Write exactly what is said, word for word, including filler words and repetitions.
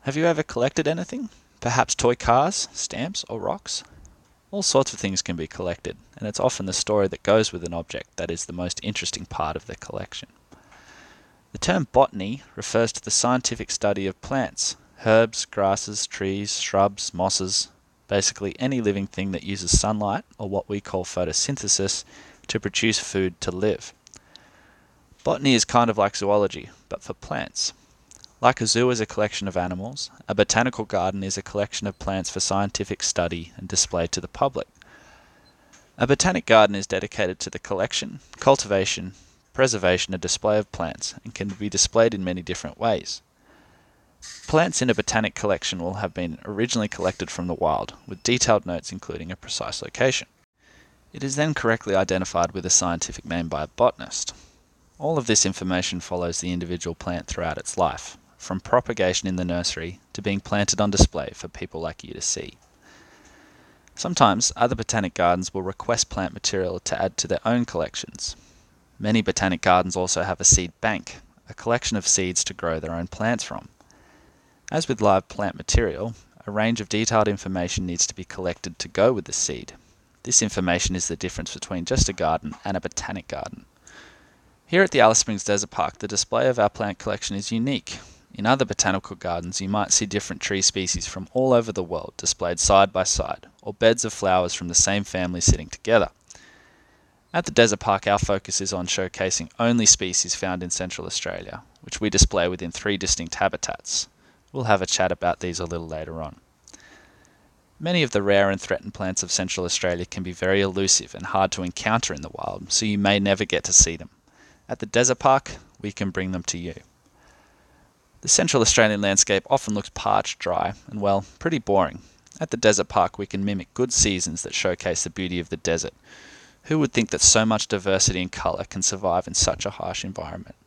Have you ever collected anything? Perhaps toy cars, stamps, or rocks? All sorts of things can be collected, and it's often the story that goes with an object that is the most interesting part of the collection. The term botany refers to the scientific study of plants, herbs, grasses, trees, shrubs, mosses, basically any living thing that uses sunlight, or what we call photosynthesis, to produce food to live. Botany is kind of like zoology, but for plants. Like a zoo is a collection of animals, a botanical garden is a collection of plants for scientific study and display to the public. A botanic garden is dedicated to the collection, cultivation, preservation and display of plants, and can be displayed in many different ways. Plants in a botanic collection will have been originally collected from the wild, with detailed notes including a precise location. It is then correctly identified with a scientific name by a botanist. All of this information follows the individual plant throughout its life, from propagation in the nursery to being planted on display for people like you to see. Sometimes other botanic gardens will request plant material to add to their own collections. Many botanic gardens also have a seed bank, a collection of seeds to grow their own plants from. As with live plant material, a range of detailed information needs to be collected to go with the seed. This information is the difference between just a garden and a botanic garden. Here at the Alice Springs Desert Park, the display of our plant collection is unique. In other botanical gardens, you might see different tree species from all over the world displayed side by side, or beds of flowers from the same family sitting together. At the Desert Park, our focus is on showcasing only species found in Central Australia, which we display within three distinct habitats. We'll have a chat about these a little later on. Many of the rare and threatened plants of Central Australia can be very elusive and hard to encounter in the wild, so you may never get to see them. At the Desert Park, we can bring them to you. The Central Australian landscape often looks parched, dry, and well, pretty boring. At the Desert Park, we can mimic good seasons that showcase the beauty of the desert. Who would think that so much diversity and colour can survive in such a harsh environment?